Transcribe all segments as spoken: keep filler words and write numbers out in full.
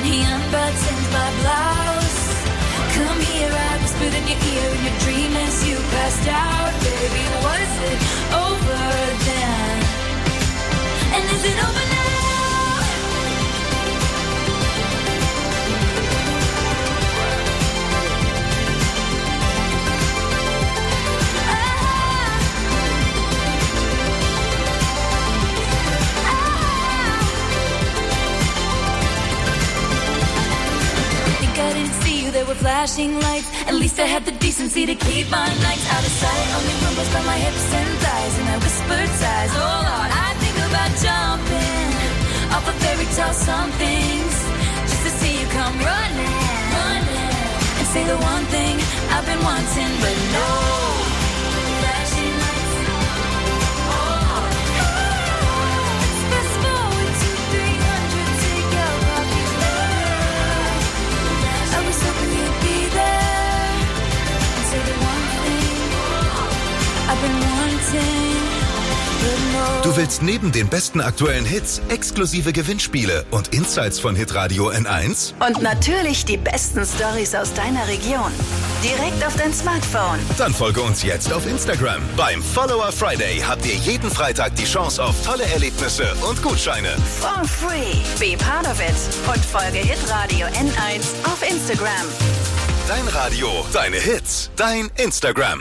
He unbuttons my blouse. Come here, I whispered in your ear in your dream as you passed out. Baby, was it over then? And is it over now? I didn't see you, there were flashing lights. At least I had the decency to keep my nights out of sight. Only rumbles by my hips and thighs, and I whispered sighs. Oh Lord, I think about jumping off a fairy tale somethings, just to see you come running, running, and say the one thing I've been wanting, but no. Flashing lights. Oh Lord. Let's fast forward to three hundred, take out Bobby's love. I was hoping you'd be there and say the one thing I've been wanting, but no. Du willst neben den besten aktuellen Hits exklusive Gewinnspiele und Insights von Hitradio N eins? Und natürlich die besten Storys aus deiner Region. Direkt auf dein Smartphone. Dann folge uns jetzt auf Instagram. Beim Follower Friday habt ihr jeden Freitag die Chance auf tolle Erlebnisse und Gutscheine. For free. Be part of it. Und folge Hitradio N eins auf Instagram. Dein Radio, deine Hits, dein Instagram.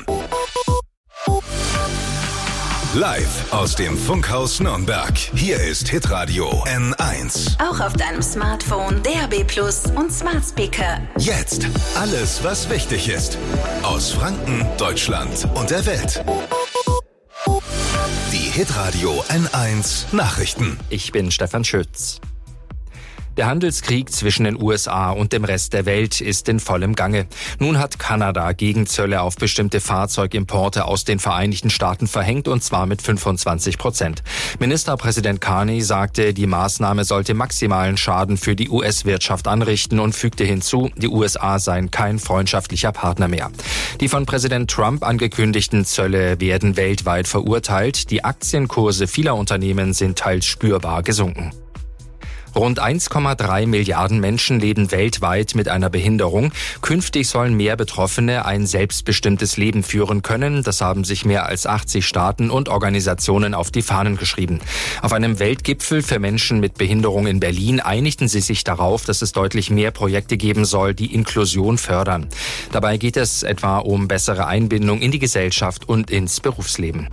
Live aus dem Funkhaus Nürnberg. Hier ist Hitradio N eins. Auch auf deinem Smartphone, D A B Plus und Smart Speaker. Jetzt alles, was wichtig ist. Aus Franken, Deutschland und der Welt. Die Hitradio N eins Nachrichten. Ich bin Stefan Schütz. Der Handelskrieg zwischen den U S A und dem Rest der Welt ist in vollem Gange. Nun hat Kanada Gegenzölle auf bestimmte Fahrzeugimporte aus den Vereinigten Staaten verhängt, und zwar mit fünfundzwanzig Prozent. Ministerpräsident Carney sagte, die Maßnahme sollte maximalen Schaden für die U S-Wirtschaft anrichten und fügte hinzu, die U S A seien kein freundschaftlicher Partner mehr. Die von Präsident Trump angekündigten Zölle werden weltweit verurteilt. Die Aktienkurse vieler Unternehmen sind teils spürbar gesunken. Rund eins Komma drei Milliarden Menschen leben weltweit mit einer Behinderung. Künftig sollen mehr Betroffene ein selbstbestimmtes Leben führen können. Das haben sich mehr als achtzig Staaten und Organisationen auf die Fahnen geschrieben. Auf einem Weltgipfel für Menschen mit Behinderung in Berlin einigten sie sich darauf, dass es deutlich mehr Projekte geben soll, die Inklusion fördern. Dabei geht es etwa um bessere Einbindung in die Gesellschaft und ins Berufsleben.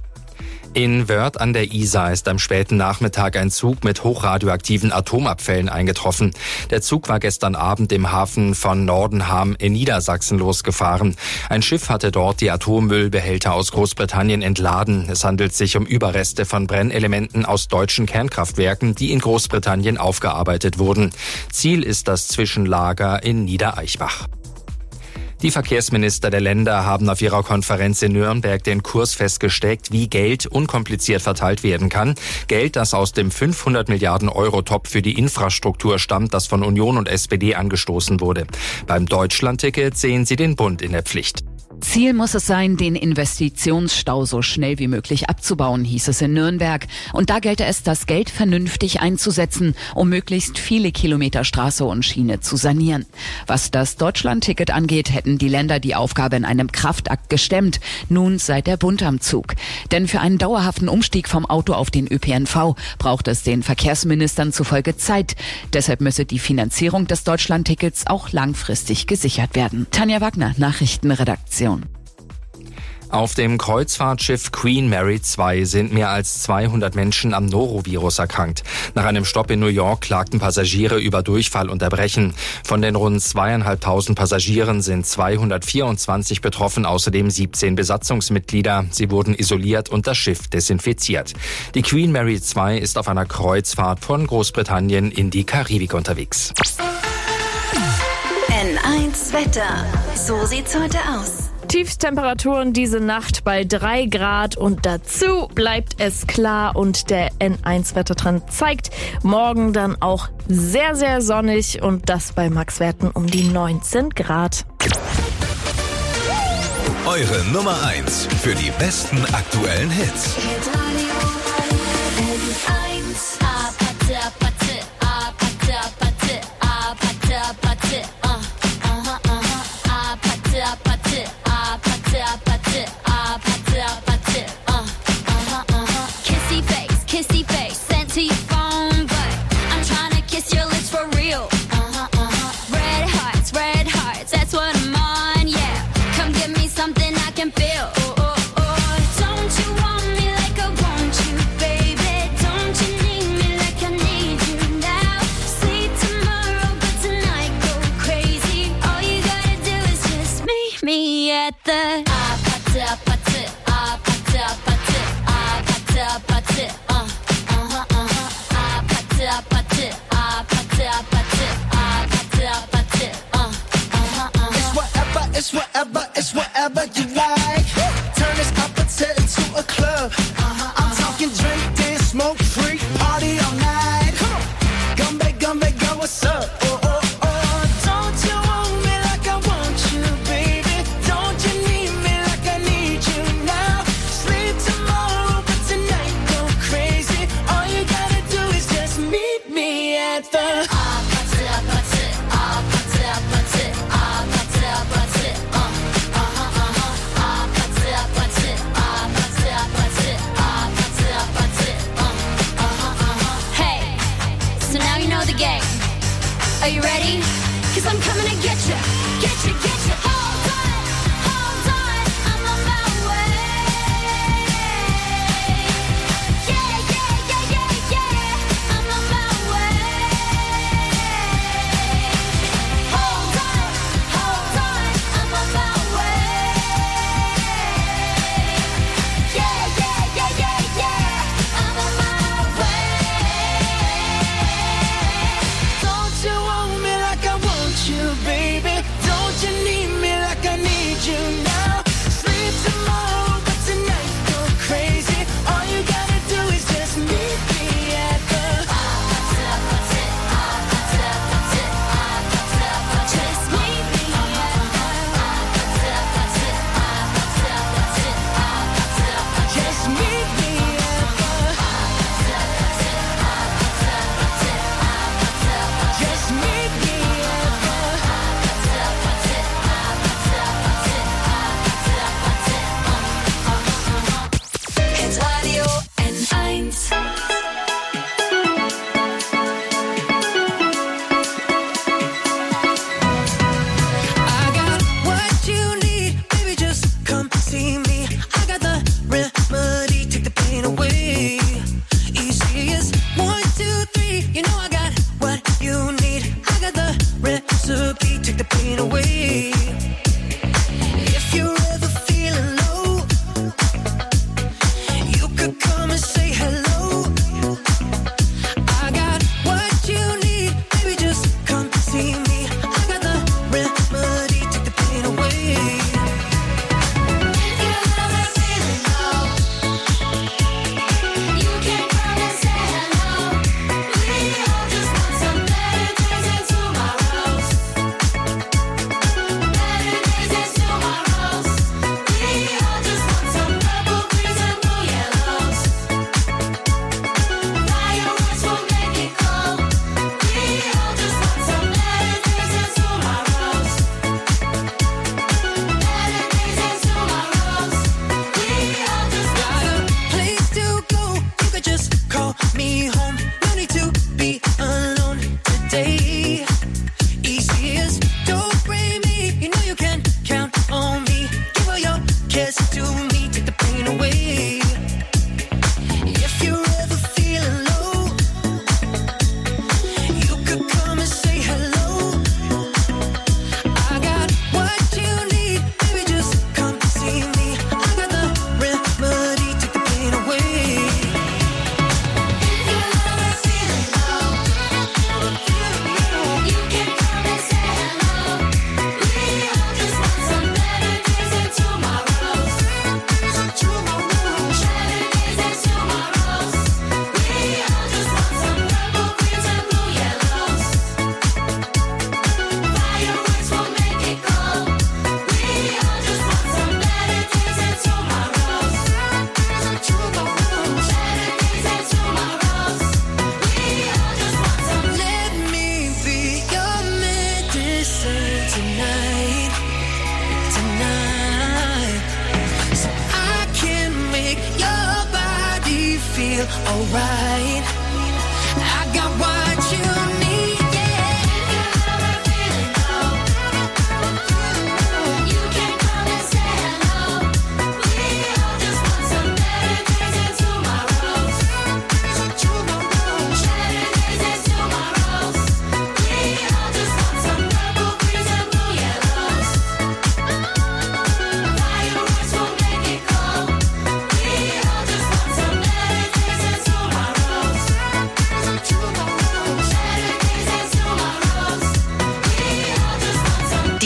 In Wörth an der Isar ist am späten Nachmittag ein Zug mit hochradioaktiven Atomabfällen eingetroffen. Der Zug war gestern Abend im Hafen von Nordenham in Niedersachsen losgefahren. Ein Schiff hatte dort die Atommüllbehälter aus Großbritannien entladen. Es handelt sich um Überreste von Brennelementen aus deutschen Kernkraftwerken, die in Großbritannien aufgearbeitet wurden. Ziel ist das Zwischenlager in Niedereichbach. Die Verkehrsminister der Länder haben auf ihrer Konferenz in Nürnberg den Kurs festgesteckt, wie Geld unkompliziert verteilt werden kann. Geld, das aus dem fünfhundert Milliarden Euro Topf für die Infrastruktur stammt, das von Union und S P D angestoßen wurde. Beim Deutschlandticket sehen sie den Bund in der Pflicht. Ziel muss es sein, den Investitionsstau so schnell wie möglich abzubauen, hieß es in Nürnberg. Und da gelte es, das Geld vernünftig einzusetzen, um möglichst viele Kilometer Straße und Schiene zu sanieren. Was das Deutschlandticket angeht, hätten die Länder die Aufgabe in einem Kraftakt gestemmt. Nun sei der Bund am Zug. Denn für einen dauerhaften Umstieg vom Auto auf den Ö P N V braucht es den Verkehrsministern zufolge Zeit. Deshalb müsse die Finanzierung des Deutschlandtickets auch langfristig gesichert werden. Tanja Wagner, Nachrichtenredaktion. Auf dem Kreuzfahrtschiff Queen Mary zwei sind mehr als zweihundert Menschen am Norovirus erkrankt. Nach einem Stopp in New York klagten Passagiere über Durchfall und Erbrechen. Von den rund zweieinhalbtausend Passagieren sind zweihundertvierundzwanzig betroffen, außerdem siebzehn Besatzungsmitglieder. Sie wurden isoliert und das Schiff desinfiziert. Die Queen Mary zwei ist auf einer Kreuzfahrt von Großbritannien in die Karibik unterwegs. N eins Wetter. So sieht's heute aus. Tiefstemperaturen diese Nacht bei drei Grad und dazu bleibt es klar und der N eins Wettertrend zeigt morgen dann auch sehr, sehr sonnig und das bei Maxwerten um die neunzehn Grad. Eure Nummer eins für die besten aktuellen Hits. It's whatever, it's whatever you like. Turn this up into a club. I'm talking drink, dance, smoke, freak, party all night. Come on, Gumbe, Gumbe, girl, what's up? Oh, oh, oh, don't you want me like I want you, baby? Don't you need me like I need you now? Sleep tomorrow, but tonight go crazy. All you gotta do is just meet me at the Are you ready? Cause I'm coming to get you, get you, get you. Hold on, hold on, I'm on my way. Yeah, yeah, yeah, yeah, yeah, I'm on my way. Hold on, hold on, I'm on my way. Yeah, yeah, yeah, yeah, yeah, I'm on my way. Don't you want me like I want you, baby? Don't you need me like I need you now? Sleep tomorrow, but tonight go crazy. All you gotta do is just meet me at the Just meet me at the Just meet me at the Just meet me at the Hit Radio N eins. I got what you need, baby, just come see me. I got the remedy, take the pain away. Easy as one, two, three. You know I got what you need. I got the recipe, take the pain away. If you're ever feeling low, you could come and say hello. I got what you need, baby, just come see me. I got the remedy, take the pain away. If you're ever feeling low, you can come and say hello. We all just want some better days and tomorrows. Better days and tomorrows. We all just want some purple, greens and blue yellows. Fireworks will make it glow. We all just want some better days and tomorrows. Better days and tomorrows. We all just got a place to go. You could just call me home. No need to be alone today. Easy as don't blame me. You know you can count on me. Give all your cares to me. Take the pain away. If you're ever feeling low, you could come and say hello. I got what you need, baby, just come see me. I got the remedy, take the pain away. If you're ever feeling low, you can come and say hello. We all just want some better days and tomorrows. Better days and tomorrows. We all just want some purple, greens and blue yellows. Fireworks will make it glow. We all just want some better days and tomorrows. Better days and tomorrows. We all just want some. Let me be your medicine tonight, tonight, so I can make your body feel alright. I got what you need, yeah. If you're ever feeling low, you can come and say hello. We all just want some better days and tomorrows. Better days and tomorrows. We all just want some purple, greens and blue yellows. Fireworks will make it glow. We all just want some better days and tomorrows.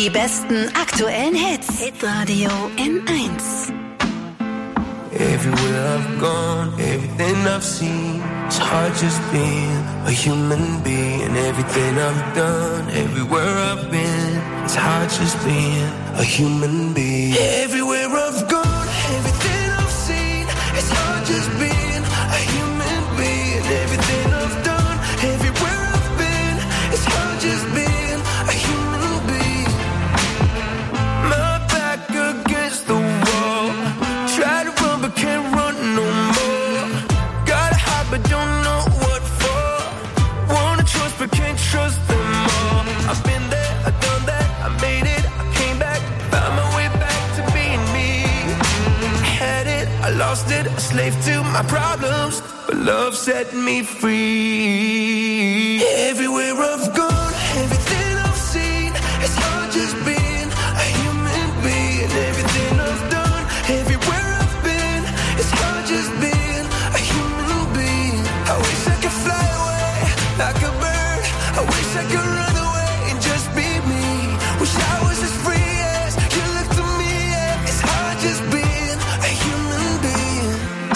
Die besten aktuellen Hits. Hitradio N eins. Everywhere I've gone, everything I've seen, it's hard just being a human being. Everything I've done, everywhere I've been, it's hard just being a human being. Everywhere I've gone, everything I've seen, it's hard just being a human being. Everything I've done, everywhere I've been, it's hard just being a human being. My back against the wall, try to run but can't run no more. Gotta hide but don't know what for. Wanna trust but can't trust them all. I've been there, I've done that, I made it, I came back, found my way back to being me. I had it, I lost it, a slave to my problems, but love set me free. Everywhere I've gone, everything I've seen, it's hard just being a human being. Everything I've done, everywhere I've been, it's hard just being a human being. I wish I could fly away like a bird. I wish I could run away and just be me. Wish I was as free as you look to me. Yeah. It's hard just being a human being.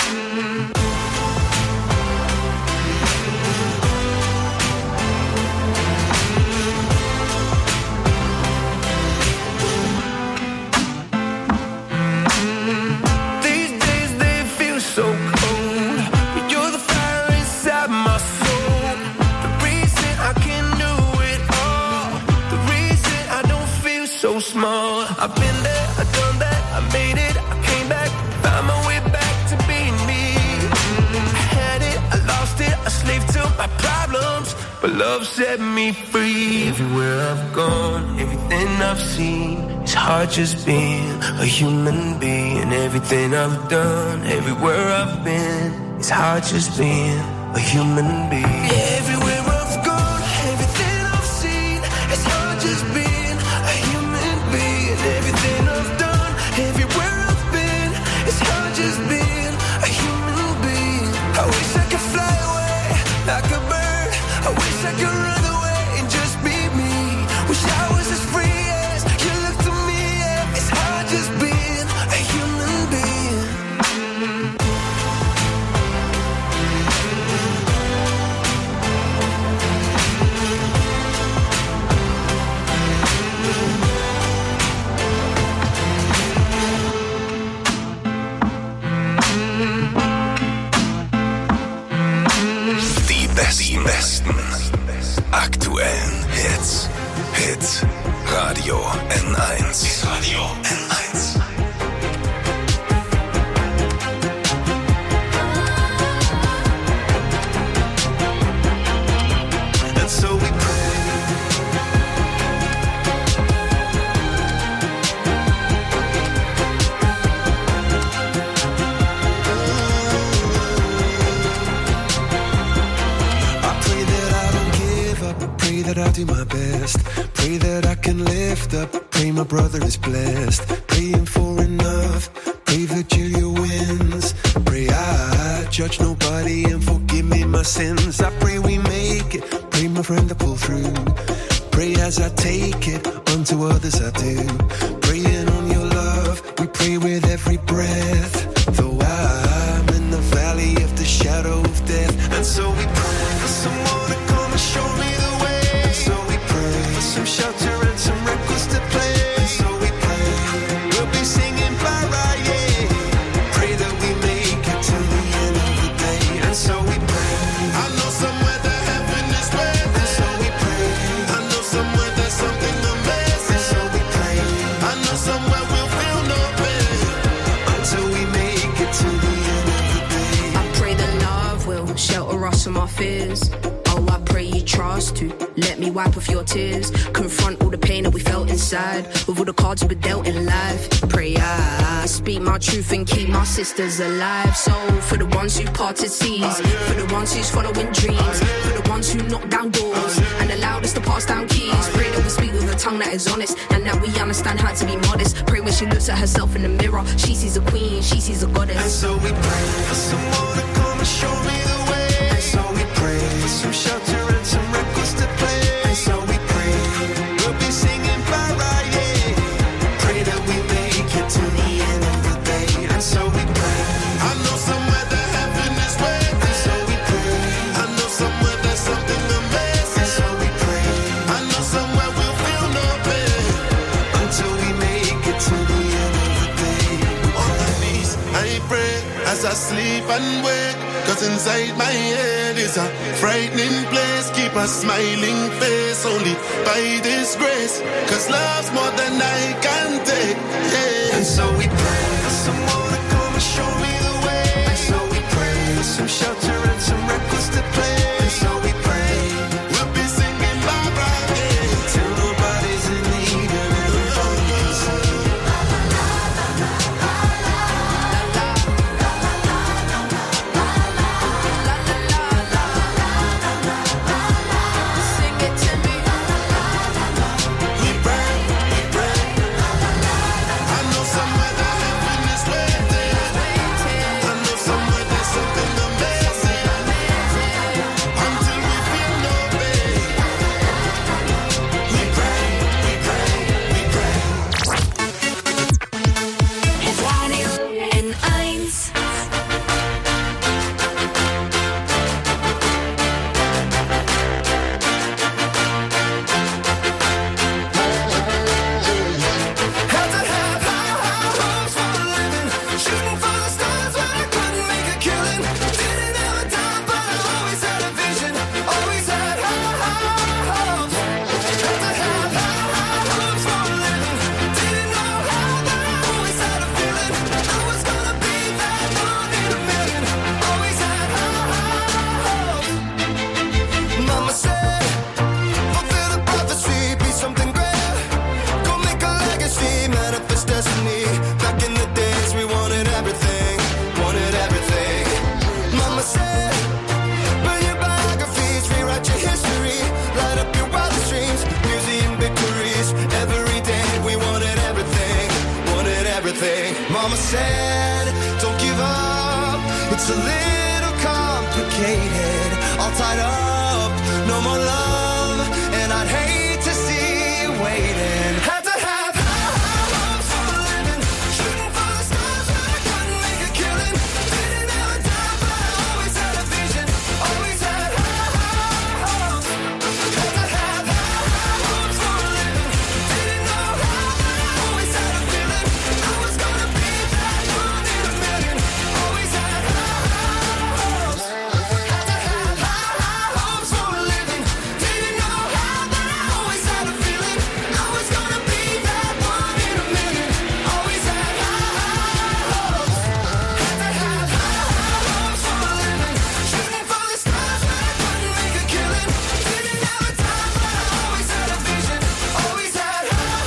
These days they feel so cold, but you're the fire inside my soul. The reason I can do it all, the reason I don't feel so small. I've been there, I've done that, I made it, I came back, found my way back to being me. I had it, I lost it, a slave to my problems, but love set me free. Everywhere I've gone, everything I've seen, it's hard just being a human being. Everything I've done, everywhere I've been, it's hard just being a human being. Everywhere I've gone, everything I've seen, it's hard just being a human being. Everything I've done, everywhere I've been, it's hard just being a human being. I wish I could fly away like a bird. I wish I could run away and just be me. Wish I was as free as you look to me. Yeah. It's hard just being a human being. Die besten, besten aktuellen Hits. Hit Radio N eins. Hit Radio N eins. And so we pray. I pray that I don't give up. I pray that I do my best. Pray that I can lift up. Pray my brother is blessed. Praying for enough. Pray Virgilia wins. Pray I judge nobody and forgive me my sins. I pray we make it. Pray my friend to pull through. Pray as I take it. Unto others I do. Praying on your love. We pray with every breath. Though I'm in the valley of the shadow of death. And so we pray for someone to come and show me the way. And so we pray for some shelter and some records to play. And so we pray we'll be singing para, yeah. Pray that we make it to the end of the day. And so we pray. I know somewhere that heaven is waiting. And so we pray. I know somewhere there's something amazing. And so we pray. I know somewhere we'll feel no pain until we make it to the end of the day. I pray that love will shelter us from our fears. Oh, I pray you trust to let me wipe off your tears. Confront all the pain that we felt inside with all the cards we were dealt in life. Pray I speak my truth and keep my sisters alive. So for the ones who parted seas, for the ones who's following dreams, for the ones who knock down doors and allowed us to pass down keys. Pray that we speak with a tongue that is honest and that we understand how to be modest. Pray when she looks at herself in the mirror, she sees a queen, she sees a goddess. And so we pray for someone to come and show me the way. And so we pray for some shelter and some records to play. And so we pray we'll be singing para, yeah. as I sleep and wake. Cause inside my head is a frightening place. Keep a smiling face only by this grace. Cause love's more than I can take, yeah. And so we pray for someone to come and show me the way. And so we pray for some shelter and some records to play. And so we pray we'll be singing Barbara Gay till nobody's in need and everybody can sing. Mama said, don't give up, it's a little complicated. All tied up, no more love, and I'd hate to see you waiting. Had to have high hopes for a living, shooting for the stars, but I couldn't make a killing. Didn't have a time, but I always had a vision, always had high, high hopes. Had to have high hopes for a living, didn't know how, but I always had a feeling I was gonna be that one in a million. Always had high hopes. Had to have high hopes for a living, didn't know how, but I always had a feeling I was gonna be that one in a million. Always had high hopes. Had to have high hopes for a living, shooting for the stars, but I couldn't make a killing. Didn't have a time, but I always had a vision, always had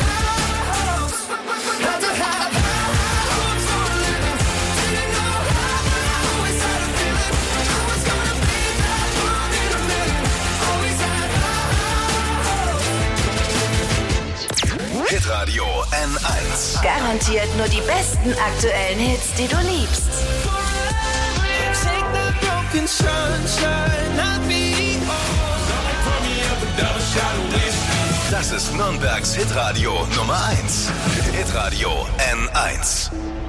high hopes. Had to have high hopes for a living, didn't know how, but I always had a feeling I was gonna be that one in a million. Always had Hitradio N eins. Garantiert nur die besten aktuellen Hits, die du liebst. Take that broken sunshine, not me. Das ist Nürnbergs Hitradio Nummer eins. Hitradio N eins.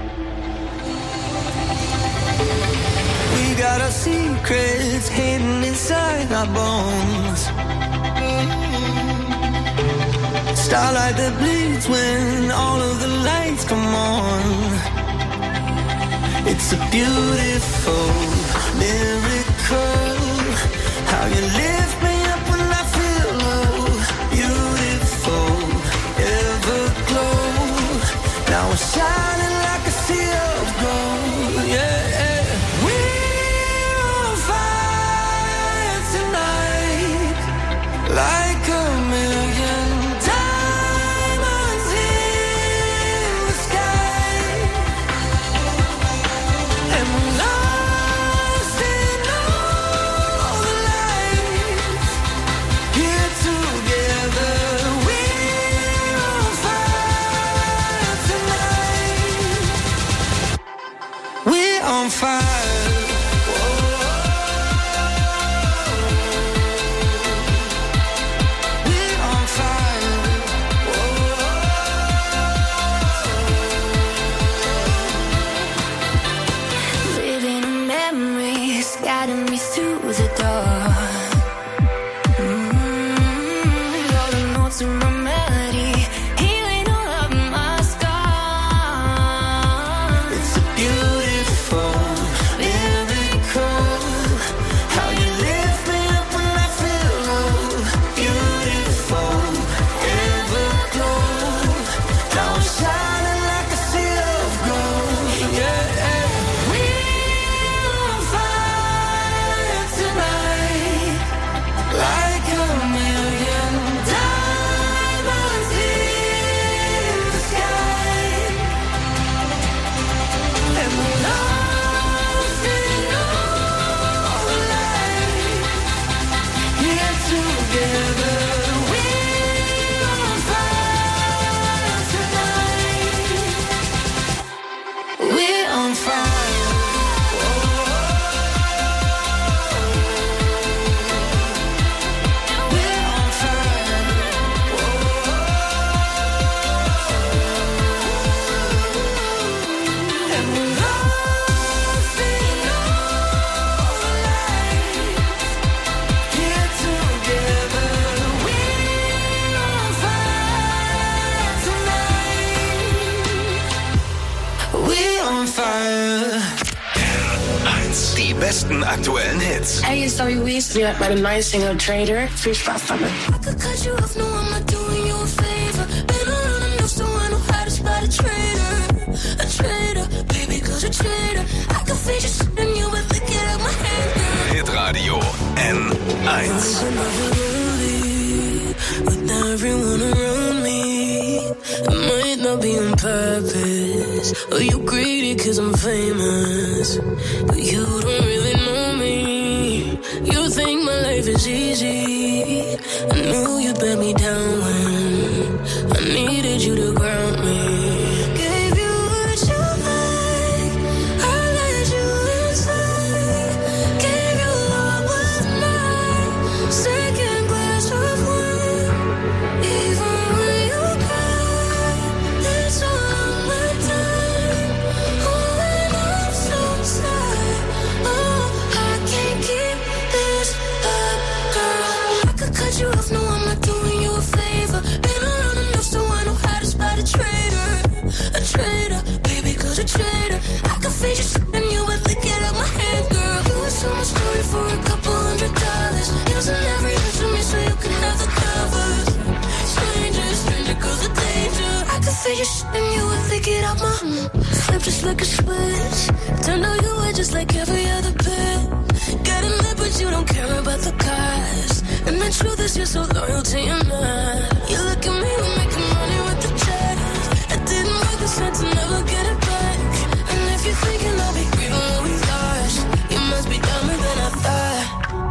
We got our secrets hidden inside our bones. Starlight that bleeds when all of the lights come on. It's a beautiful miracle. How you lift me up when I feel low. Beautiful, everglow. Now we're shining like a sea of gold. Yeah. We're on fire tonight, like a million diamonds in the sky. And we're lost in all the light. die besten aktuellen Hits. Hey, hier ist Zoe Wees. Ihr hört meine neue Single Trader. Viel Spaß damit. I could cut you off, no, I'm not doing you a favor. Been around enough, so I know how to spot a traitor. A traitor, baby, cause a traitor. I can feel you shitting you, but look it out my hand, girl. Hitradio N eins. With everyone around me, it might not be on purpose. Or you greedy cause I'm famous, but you don't really know me. You think my life is easy. I knew you'd let me down when I needed you to ground me. Gave you what you like, I let you inside. Gave you all was mine, second glass of wine. Even when you cry, it's all my time. Oh, and I'm so sad. Oh, I can't keep this up, girl. I could cut you off, no, I'm not doing you a favor. Been around enough, so I know how to spot a traitor. A traitor, baby, cause a traitor. I can feel you shitting you, but look it out my hand, girl. You would sell my story for a couple hundred dollars. Using every inch of me so you can have the covers. Stranger, stranger, cause a danger. I can feel you shitting you, but look it out my flip just like a switch. Turned out you were just like every other pet. Got a lip, but you don't care about the cost. And the truth is you're so loyal to your man. You look at me, we're making money with the check. I didn't work this hard to never get it back. And if you're thinking I'll be grieving what we lost, you must be dumber than I thought.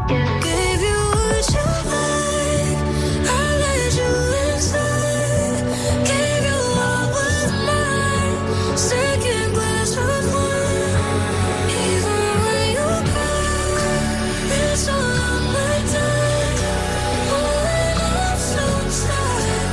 Gave you what you like, I let you inside. Gave you all was mine, second glass of wine. Even when you cry, it's all on my time. Oh, and I'm so sad.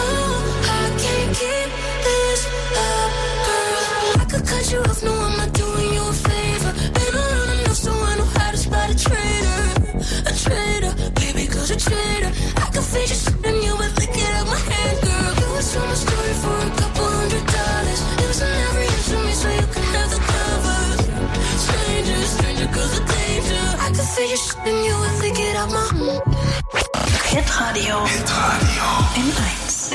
Oh, I can't keep this up, girl. I could cut you off, no, I'm not doing you a favor. Been around enough, so I know how to spot a traitor. A traitor, baby, cause a traitor. I can feel you shitting you, but look it out my hand, girl. You would sell my story for a couple hundred dollars. Using every inch of me so you can have the covers. Stranger, stranger, cause a danger. I can feel you shitting you, but look it out my Hitradio Hitradio N eins.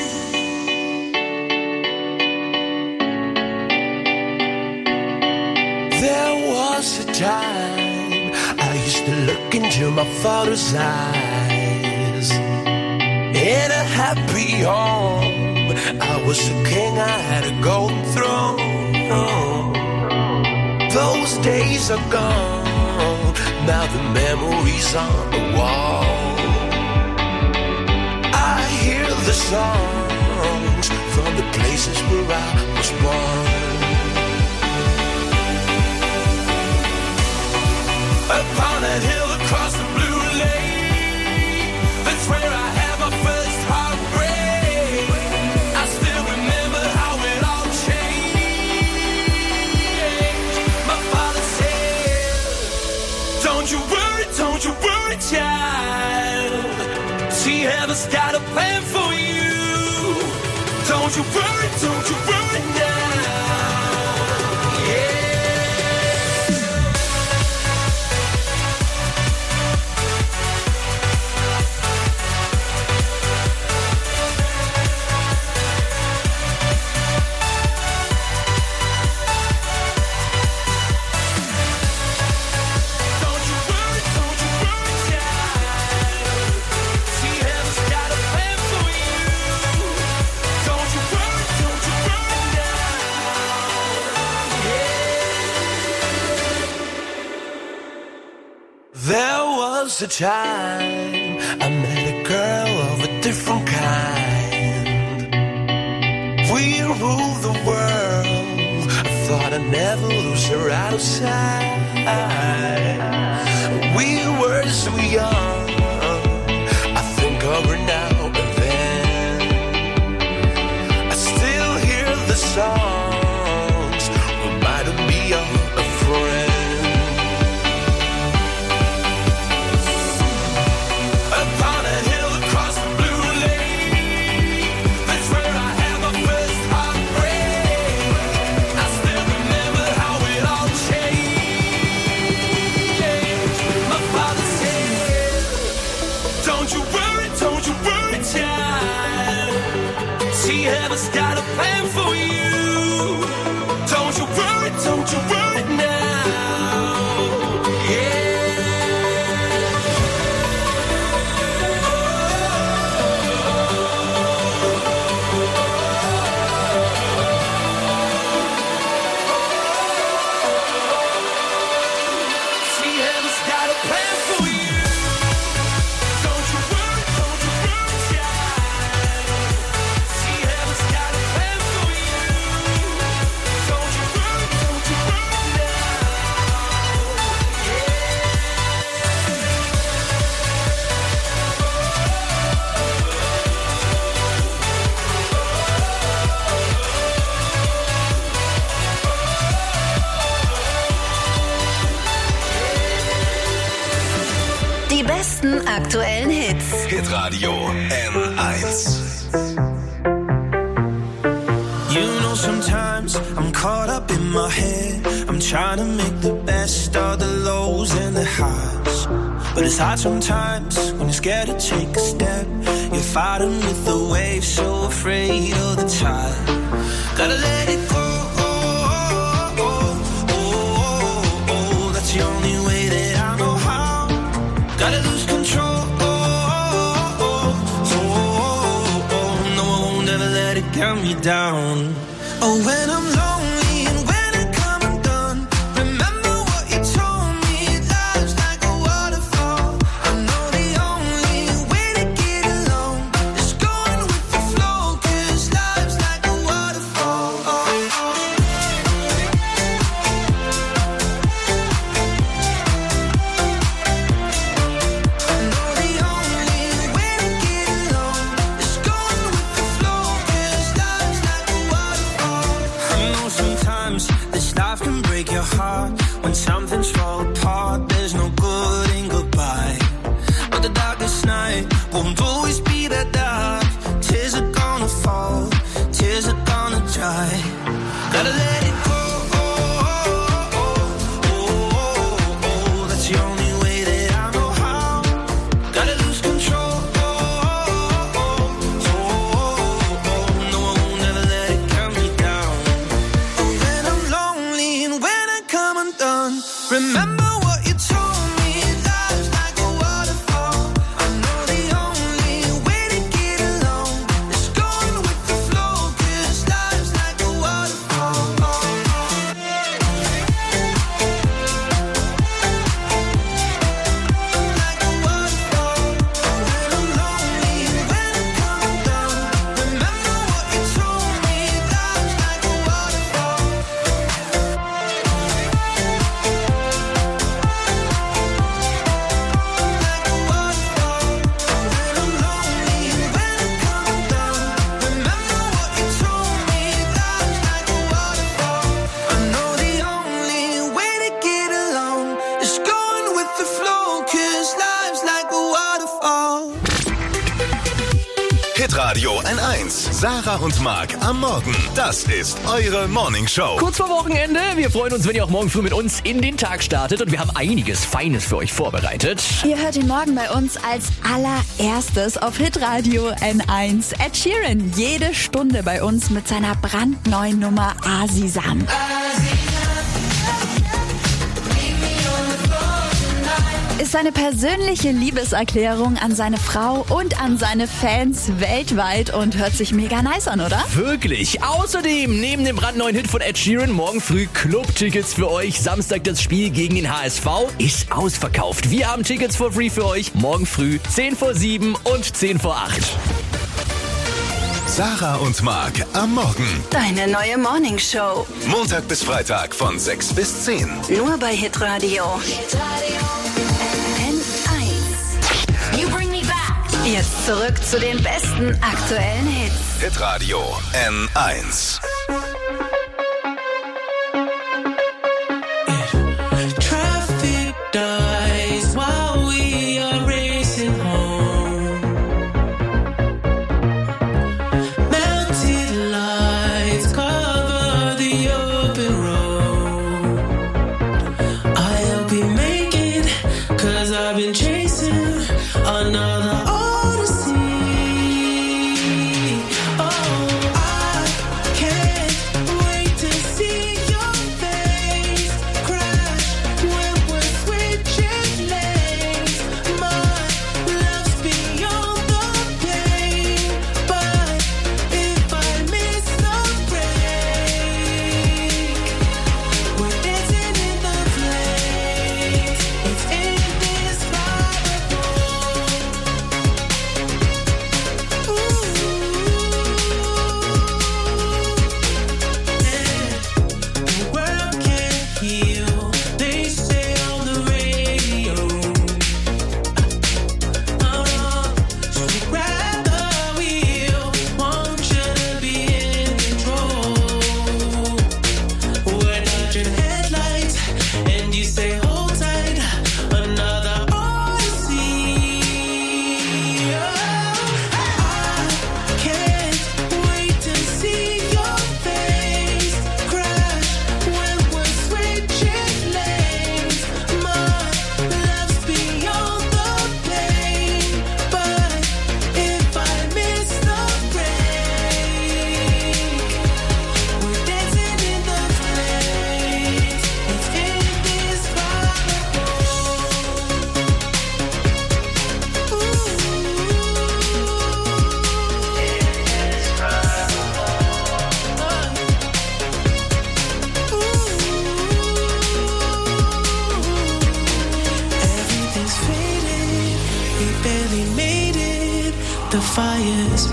There was a time I used to look into my father's eyes. In a happy home, I was a king, I had a golden throne. Those days are gone, now the memories on the wall. I hear the songs from the places where I was born. Upon a hill across the blue lake, that's where I had my first heartbreak. I still remember how it all changed. My father said, don't you worry, don't you worry, child. See, heaven's got a plan for you. Don't you worry, don't you worry now. Yeah. There was a time I met a girl of a different kind. We ruled the world. I thought I'd never lose her out of sight. We were so young. I think of her now and then. I still hear the songs reminding me of a friend. See, heaven's got a plan for you. Don't you worry, don't you worry now. Yeah. See, heaven's got a plan for you. Don't you worry, don't you worry, child. See, heaven's got a plan for you. Don't you worry, don't you worry now. Die besten aktuellen Hits. Hitradio N eins. You know, sometimes I'm caught up in my head. I'm trying to make the best of the lows and the highs. But it's hard sometimes when you're scared to take a step. You're fighting with the waves, so afraid of the tide. Gotta let it go. Oh, oh, oh, oh, that's the only way that I know how. Gotta lose control. Oh, oh, oh, oh, no, I won't ever let it get me down. Oh, when I'm lonely and when I come undone, remember what you told me. Life's like a waterfall. I know the only way to get along is going with the flow, 'cause life's like a waterfall. Oh, oh. I know the only way to get along is going with the flow, 'cause life's like a waterfall. I know sometimes this life can break your heart. When something's fall apart, there's no good in goodbye. But the darkest night won't always be that dark. Tears are gonna fall, tears are gonna dry. Gotta let it go. Oh, oh, oh, oh, oh, that's the only way that I know how. Gotta lose control. Oh, oh, oh, oh, oh, no, I won't ever let it get me down. Oh, when I'm lonely and when I come undone, remember what you told me. Life's like a waterfall. I know the only way to get along is going with the flow, 'cause life's like a waterfall. Oh, oh. Like a waterfall. When I'm lonely and when I come undone, remember what you told me. Life's like a waterfall. Like a waterfall. When I'm lonely and when I come undone, remember what you told me. Life's like a waterfall. I know the only way to get along is going with the flow, 'cause life's like a waterfall. Hitradio N eins. Sarah und Marc am Morgen. Das ist eure Morning Show. Kurz vor Wochenende. Wir freuen uns, wenn ihr auch morgen früh mit uns in den Tag startet. Und wir haben einiges Feines für euch vorbereitet. Ihr hört ihn morgen bei uns als allererstes auf Hitradio N eins. Ed Sheeran, jede Stunde bei uns mit seiner brandneuen Nummer Asisam. Ist seine persönliche Liebeserklärung an seine Frau und an seine Fans weltweit und hört sich mega nice an, oder? Wirklich. Außerdem, neben dem brandneuen Hit von Ed Sheeran, morgen früh Clubtickets für euch. Samstag das Spiel gegen den H S V ist ausverkauft. Wir haben Tickets for free für euch. Morgen früh zehn vor sieben und zehn vor acht. Sarah und Marc am Morgen. Deine neue Morning Show. Montag bis Freitag von sechs bis zehn. Nur bei Hitradio. N eins. You bring me back. Jetzt zurück zu den besten aktuellen Hits. Hitradio N eins. Traffic dies while we are racing home. Melted lights cover the open road. I'll be making, 'cause I've been chasing another odyssey. Oh.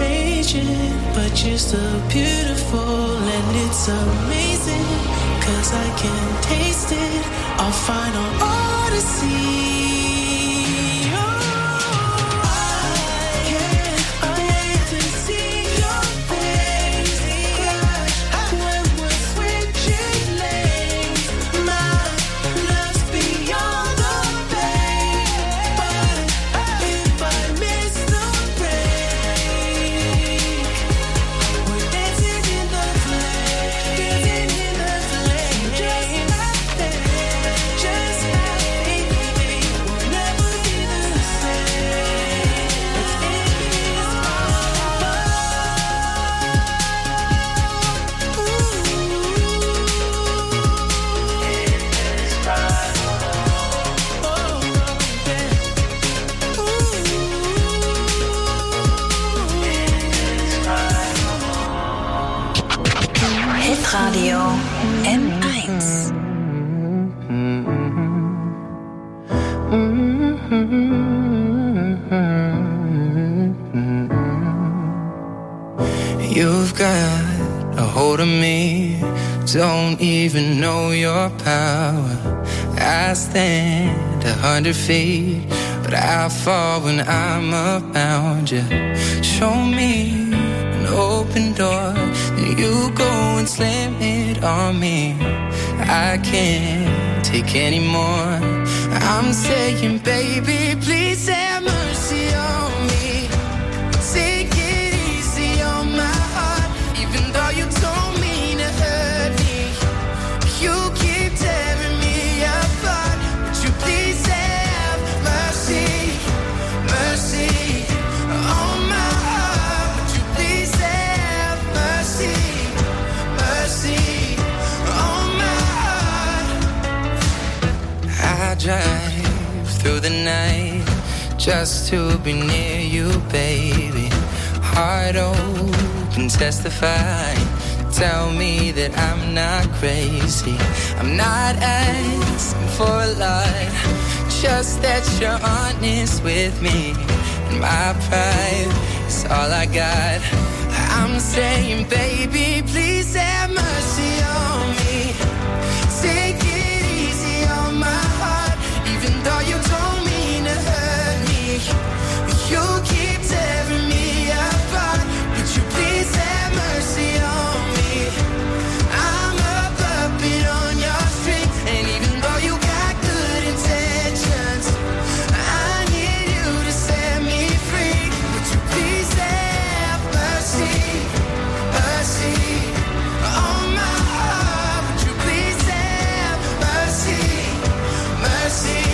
contagion, but you're so beautiful and it's amazing, cause I can taste it, our final odyssey. Radio N eins. You've got a hold of me, don't even know your power. I stand a hundred feet, but I fall when I'm around you. Show me an open door, then you go and slam it on me. I can't take any more. I'm saying, baby, please have mercy on me. Take it easy on my heart, even though you don't mean to hurt me. You keep tearing me apart, would you please have mercy, mercy on my heart? Would you please have mercy, mercy on my heart? I drive through the night just to be near you, baby. Heart open, testify. Tell me that I'm not crazy. I'm not asking for a lot, just that you're honest with me. And my pride is all I got. I'm saying, baby, please have mercy on me. Take it easy on my heart, even though you don't mean to hurt me. You keep tearing me apart, would you please have mercy on me? I'm a puppet on your string, and even though you got good intentions, I need you to set me free. Would you please have mercy, mercy on my heart? Would you please have mercy, mercy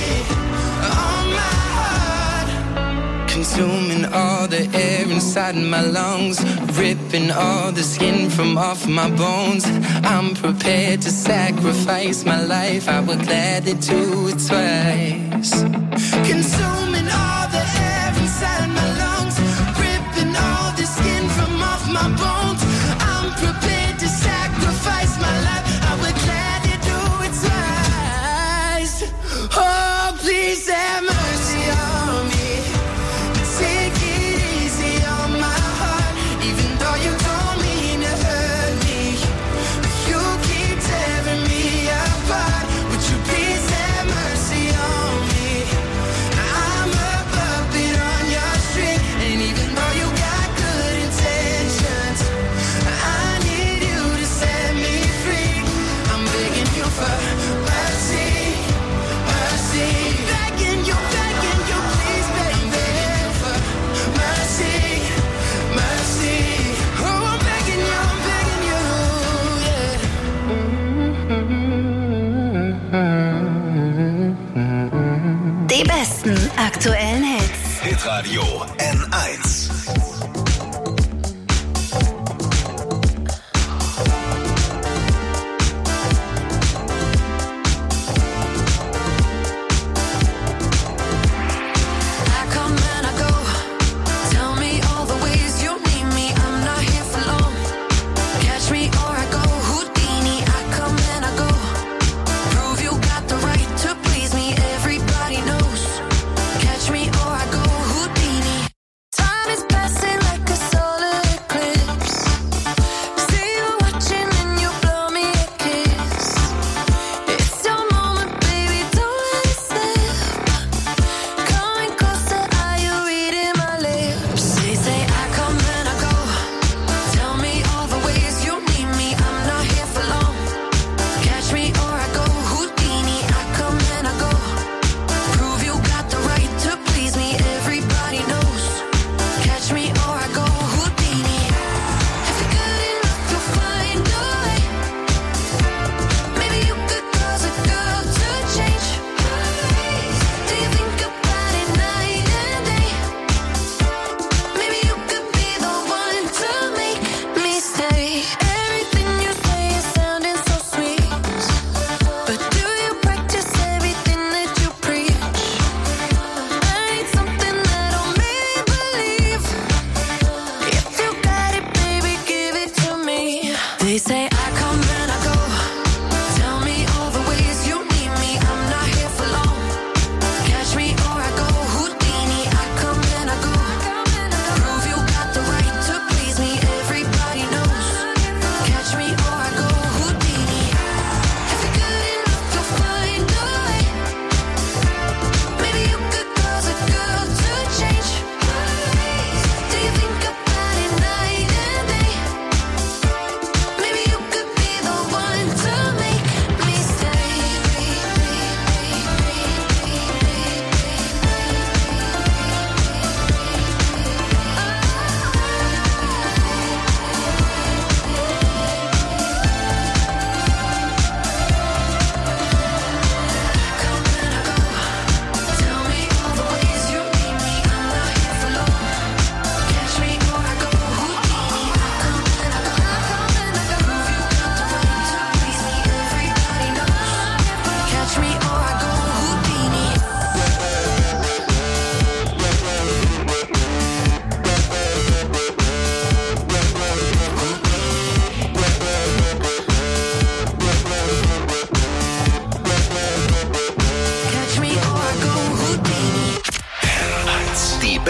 on my heart? Consuming all the air inside my lungs, ripping all the skin from off my bones. I'm prepared to sacrifice my life, I would gladly do it twice. Consuming all the air inside my lungs, ripping all the skin from off my bones. I'm prepared to sacrifice my life, I would gladly do it twice. Oh, please have mercy on me. Take it easy on my heart, even though you don't mean to hurt me. You keep tearing me apart, would you please have mercy on me? I'm a puppet on your string, and even though you got good intentions, I need you to set me free. I'm begging you for mercy, mercy. Begging you, begging you, please, baby. Begging you for mercy, mercy. Oh, I'm begging you, I'm begging you, yeah. Die besten aktuellen Hits. Hitradio N eins.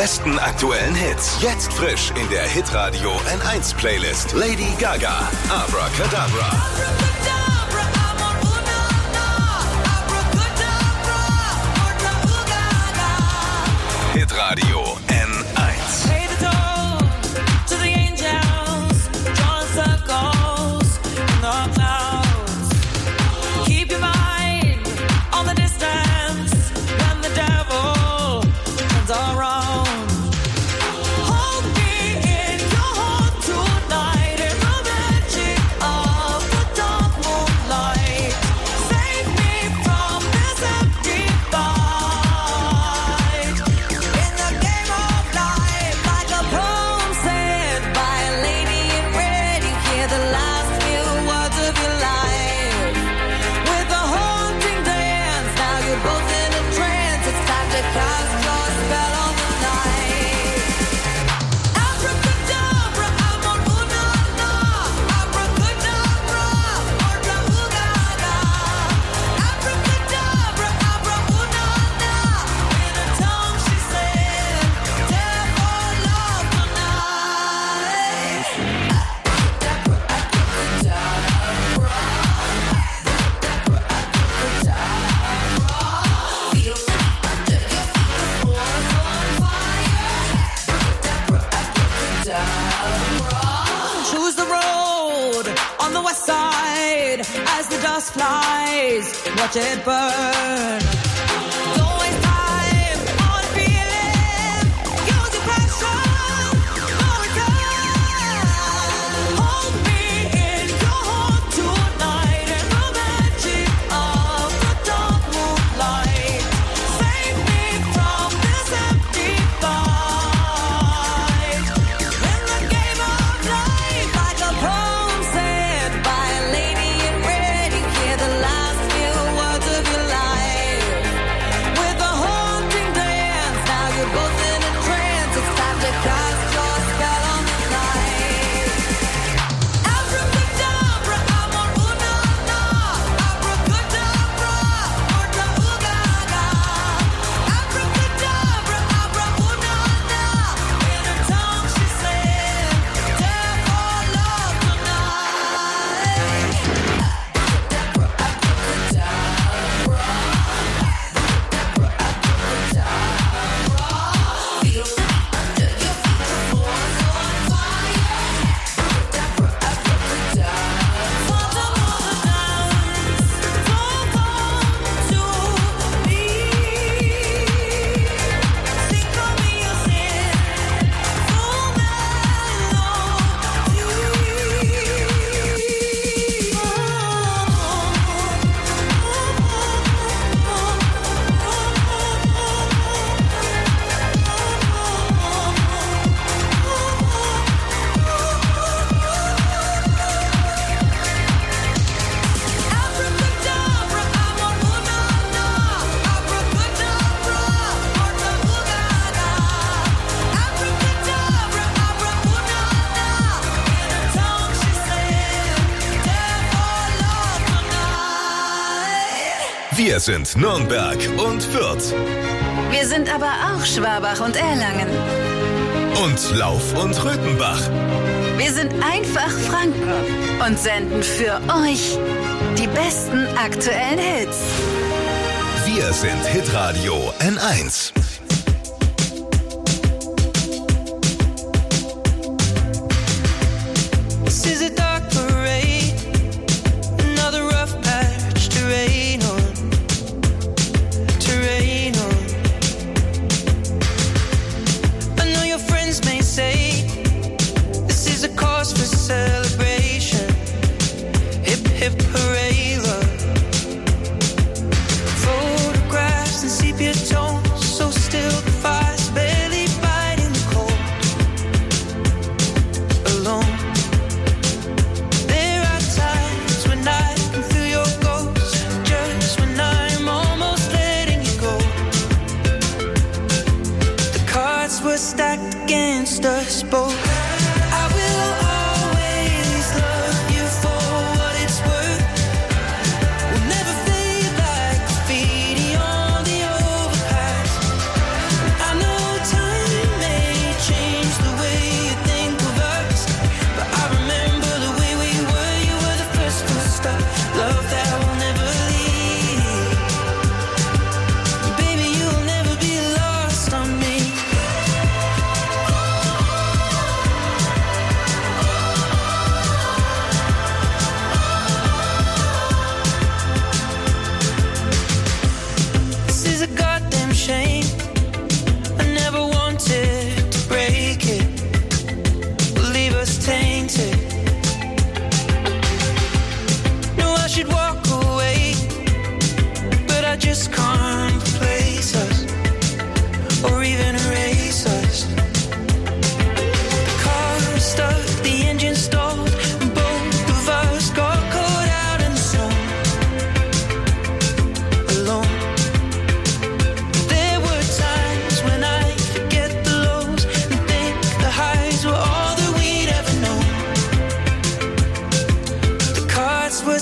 besten aktuellen Hits. Jetzt frisch in der Hitradio N eins Playlist. Lady Gaga, Abracadabra. Hitradio N eins. Choose the road on the west side as the dust flies. Watch it burn. Don't waste time on feeling. Use your passion. No return. Hold me in your heart tonight in the magic of the dark moonlight. Save me from this empty fight. In the game of life, like a poem said by a lady in red, you hear the last few words of your life. With a haunting dance, now you're both in a trance. It's time to cast your spell on the night. Abracadabra, amor, una, na. Abracadabra, orda, ugaga. Abracadabra, abra, una, na. In her tongue she said, therefore love tonight. Wir sind Nürnberg und Fürth Wir sind aber auch Schwabach und Erlangen. und Lauf und Röthenbach. Wir sind einfach Franken und senden für euch die besten aktuellen Hits. Wir sind Hitradio N eins. This is a dark parade, another rough patch to rain on, to rain on. I know your friends may say this is a cause for celebration. Hip hip hooray, love. Photographs and sepia tones, so still.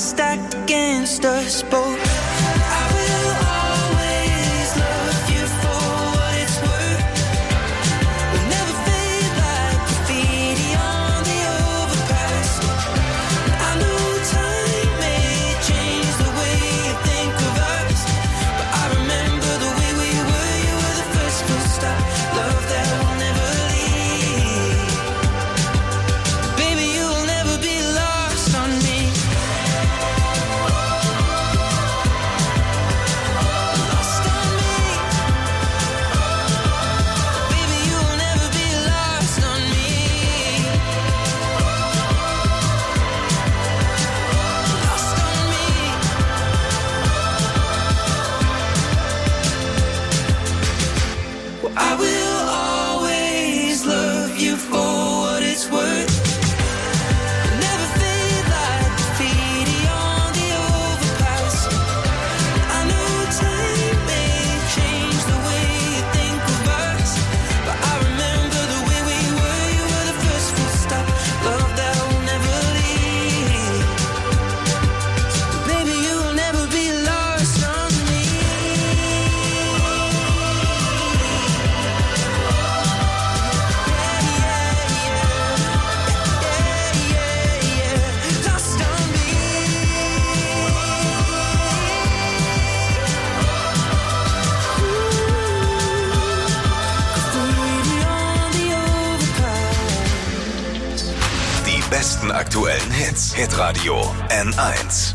stacked against us both. I will always love you for what it's worth. We'll never fade like graffiti on the overpass. I know time may change the way you think of us, but I remember the way we were. You were the first full stop, love that will never leave. Baby, you will never be lost on me. Lost on me. Baby, you will never be lost on me. Lost on me. Well, I will always love you for what it's worth. Never fade like graffiti on the overpass. I know time may change the way you think of us, but I remember the way we were. You were the first full stop, love that will never leave. Baby, you will never be lost on me. Lost on me. Graffiti on the overpass. Die besten aktuellen Hits. Hitradio N eins.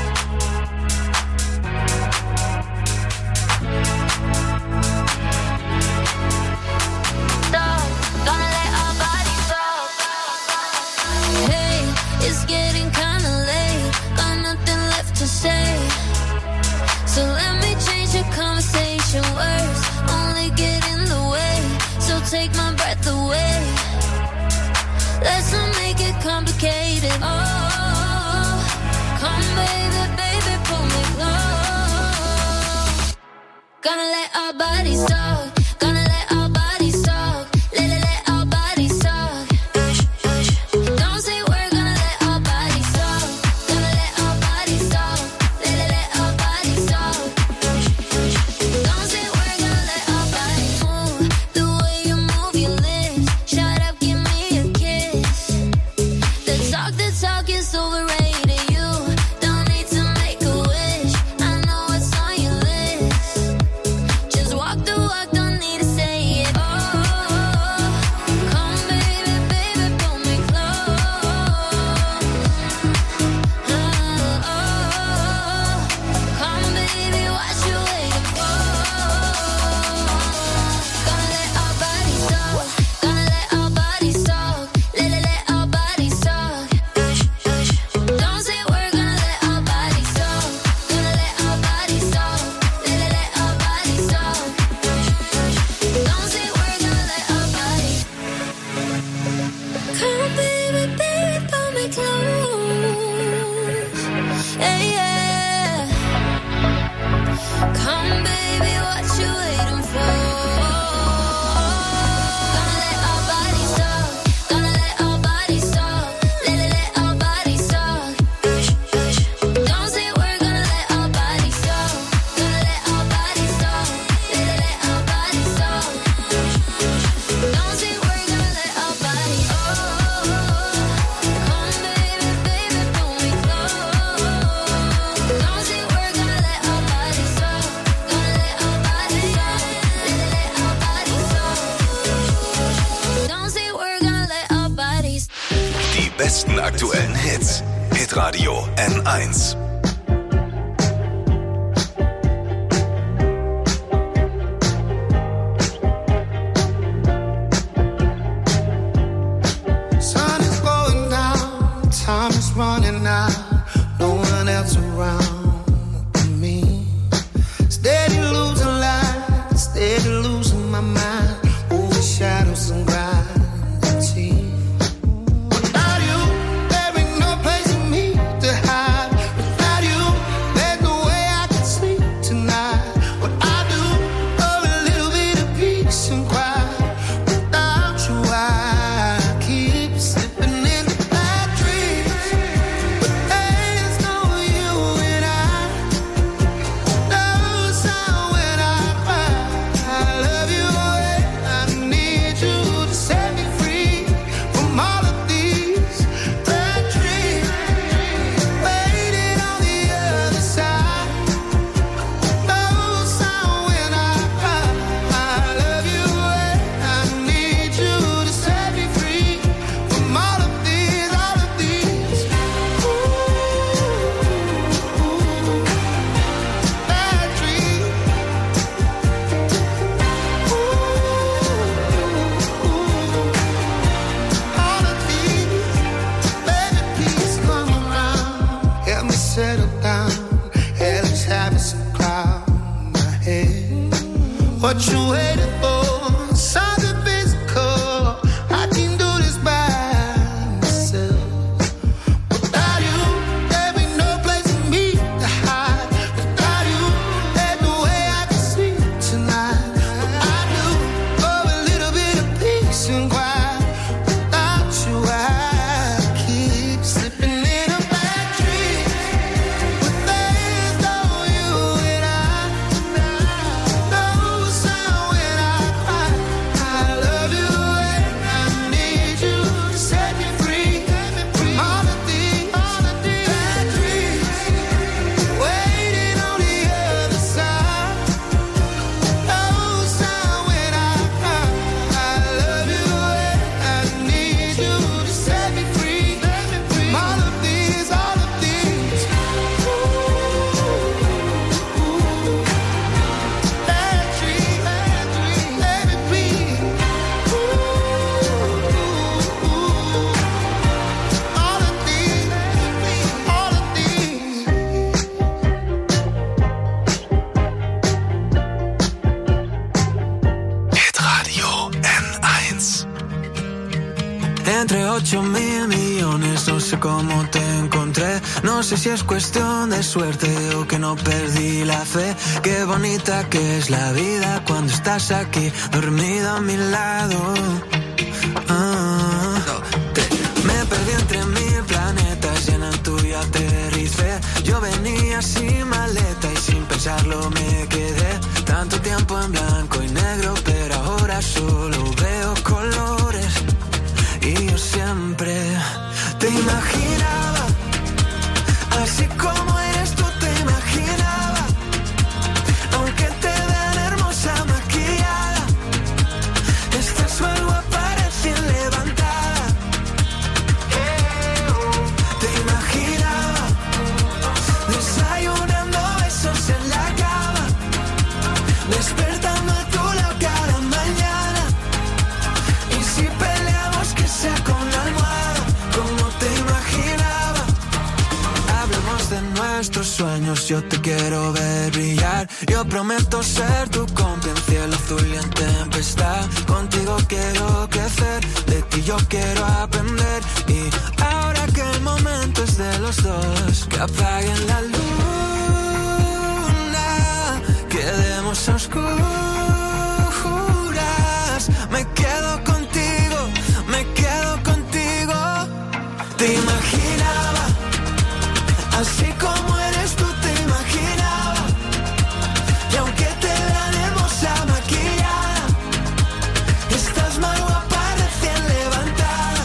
Gonna let our bodies talk. Hey, it's getting kinda late. Got nothing left to say. So let me change the conversation. Words only get in the way. So take my breath away. Let's not make it complicated. Oh, come baby, baby, pull me close. Gonna let our bodies talk. Gonna let our bodies talk. Let, let, let our bodies talk. Don't say we're gonna let our bodies talk. Gonna let our bodies talk. Let, let, let our bodies talk. Don't say we're gonna let our bodies move. The way you move your lips. Shut up, give me a kiss. The talk, the talk is overrated. You don't need to make a wish. I know what's on your list. Just walk the walk, don't need to say it. Oh, come baby, baby, pull me close. Oh, come baby, what you waiting for? Gonna let our bodies talk. Gonna let our bodies talk. Let, let, let our bodies talk. Don't say we're gonna let our bodies talk. Gonna let our bodies talk. Let, let, let our bodies talk. Don't say we're gonna let our bodies. Come baby, baby, pull me close. Yeah, yeah. Come baby, what you waiting for? Gonna let our bodies talk. Gonna let our bodies talk. Let, let, let our bodies talk. Don't say we're gonna let our bodies talk. Gonna let our bodies talk. Let, let, let our bodies talk. Don't say we're gonna let our bodies. Oh, come baby, baby, pull me close. Don't say we're gonna let our bodies talk. Gonna let our bodies talk. Let, let, let our bodies talk. Don't say we're gonna let our bodies. Die besten aktuellen Hits. Hitradio N eins. Sun is going down, time is running out, no one else around but me. Steady losing light, steady losing my mind, over shadows and gravity. Without you, there ain't no place for me to hide. ocho mil millones, no sé cómo te encontré. No sé si es cuestión de suerte o que no perdí la fe. Qué bonita que es la vida cuando estás aquí, dormido a mi lado. Ah, me perdí entre mil planetas y en el tuyo aterricé. Yo venía sin maleta y sin pensarlo me quedé. Tanto tiempo en blanco y negro, pero ahora solo veo colores. Y yo siempre te imaginaba, así como eres tú te imaginaba. Aunque te vean hermosa maquillada, estás mal guapa recién levantada. Te imaginaba desayunando besos en la cama, despertando a tu lado cada mañana. Y si peleamos que sea con la almohada, como te imaginaba. Hablemos de nuestros sueños, yo te quiero ver brillar. Yo prometo ser tu cómplice en cielo azul y en tempestad. Contigo quiero crecer, de ti yo quiero aprender. Y ahora que el momento es de los dos, que apaguen la luna, quedemos a oscuras. Me quedo contigo, me quedo contigo. Te imaginaba, así como eres tú te imaginaba. Y aunque te vean hermosa maquillada, estás más guapa recién levantada.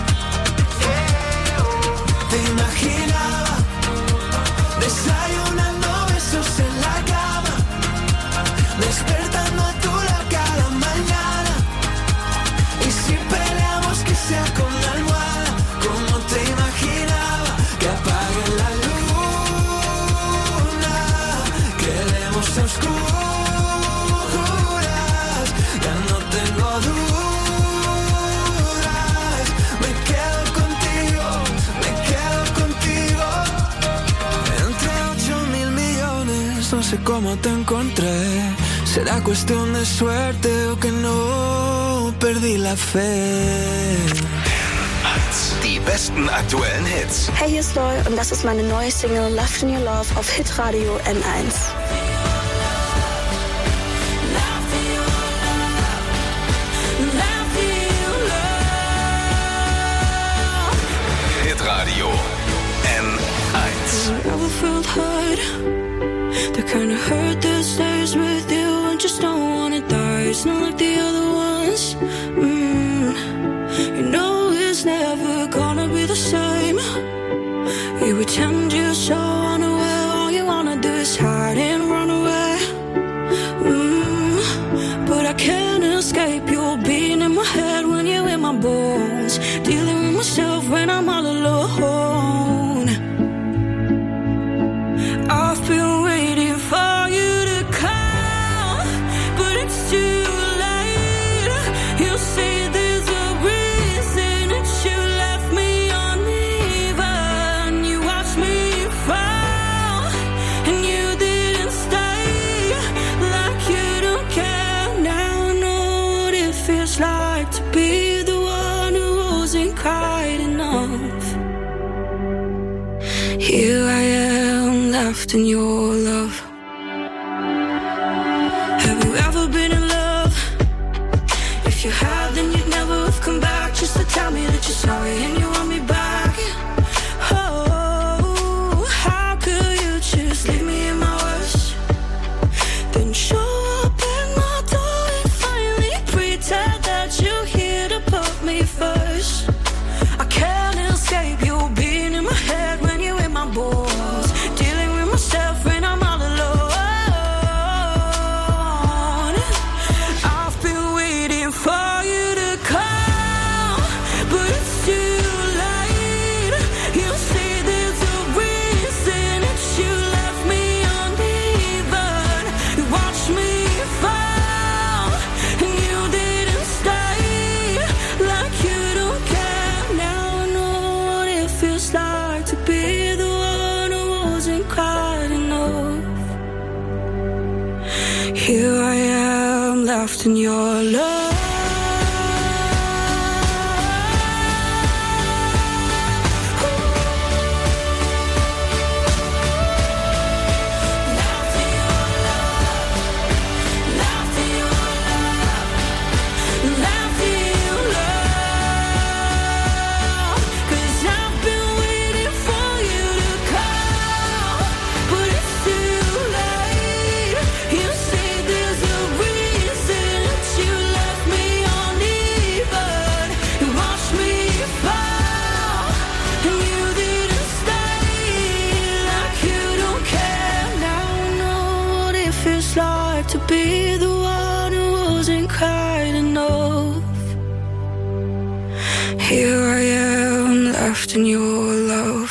Te imaginaba desayunando besos en la cama, despertando a tu lado cada mañana. Y si peleamos que sea con la almohada, como te imaginaba. Que apaguen la luna, quedemos a oscuras. Ya no tengo dudas, me quedo contigo, me quedo contigo. Entre ocho mil millones, no sé cómo te encontré. Será cuestión de suerte o que no perdí la fe. Die besten aktuellen Hits. Hey, hier ist Loy und das ist meine neue Single Left in Your Love auf Hitradio N eins. Hitradio N eins. Ever felt hurt? The kind of hurt that stays with you and just don't wanna die. It's not like the other ones. Mm. You know it's never gonna be the same. You pretend you're so unaware. All you wanna do is hide and run away. Mm. But I can't escape your being in my head when you're in my bones. Dealing with myself when I'm all alone. I've been waiting for you to come, but it's too late. You say there's a reason that you left me uneven. You watched me fall, and you didn't stay. Like you don't care. Now I know what it feels like to be the one who wasn't quite enough. Here I am, left in your love. Have you ever been in love? If you have, then you'd never have come back just to tell me that you're sorry and you want me back. Oh, how could you just leave me in my worst? Then show up at my door and finally pretend that you're here to put me first. I can't escape you being in my head when you're in my bones. Dealing with myself when I'm all alone. I've been waiting for you to come, but it's too late. You say there's a reason that you left me uneven. You watched me fall, and you didn't stay. Like you don't care. Now I know what it feels like to be the one who wasn't quite enough. Here I am, left in your love. in your love.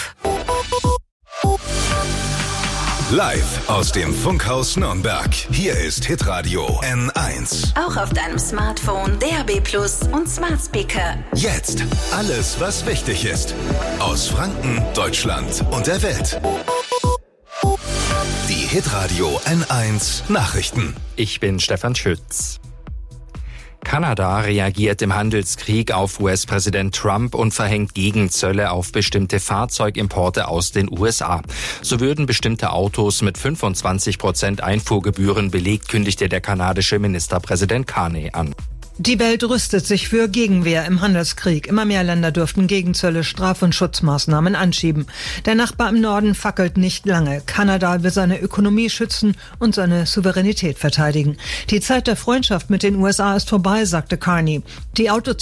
Live aus dem Funkhaus Nürnberg. Hier ist Hitradio N eins. Auch auf deinem Smartphone, D A B Plus und Smart Speaker. Jetzt alles, was wichtig ist. Aus Franken, Deutschland und der Welt. Die Hitradio N eins Nachrichten. Ich bin Stefan Schütz. Kanada reagiert im Handelskrieg auf U S-Präsident Trump und verhängt Gegenzölle auf bestimmte Fahrzeugimporte aus den U S A. So würden bestimmte Autos mit fünfundzwanzig Prozent Einfuhrgebühren belegt, kündigte der kanadische Ministerpräsident Carney an. Die Welt rüstet sich für Gegenwehr im Handelskrieg. Immer mehr Länder dürften Gegenzölle, Straf- und Schutzmaßnahmen anschieben. Der Nachbar im Norden fackelt nicht lange. Kanada will seine Ökonomie schützen und seine Souveränität verteidigen. Die Zeit der Freundschaft mit den U S A ist vorbei, sagte Carney. Die Auto